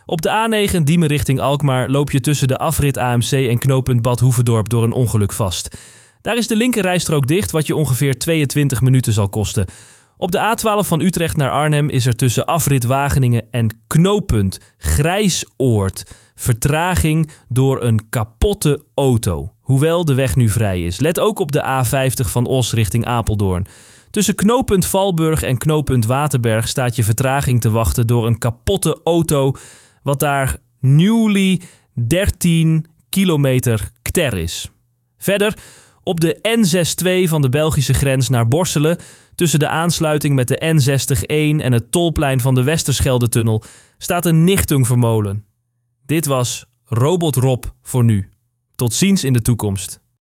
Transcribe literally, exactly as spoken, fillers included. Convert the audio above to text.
Op de A negen Diemen richting Alkmaar loop je tussen de afrit A M C en knooppunt Bad Hoeverdorp door een ongeluk vast. Daar is de linkerrijstrook dicht, wat je ongeveer tweeëntwintig minuten zal kosten. Op de A twaalf van Utrecht naar Arnhem is er tussen afrit Wageningen en knooppunt Grijsoord vertraging door een kapotte auto. Hoewel de weg nu vrij is. Let ook op de A vijftig van Os richting Apeldoorn. Tussen knooppunt Valburg en knooppunt Waterberg staat je vertraging te wachten door een kapotte auto, wat daar newly dertien kilometer kter is. Verder op de N zesentwintig van de Belgische grens naar Borselen, tussen de aansluiting met de N zestig één en het tolplein van de Westerschelde-tunnel, staat een Nichtung vermolen. Dit was Robot Rob voor nu. Tot ziens in de toekomst.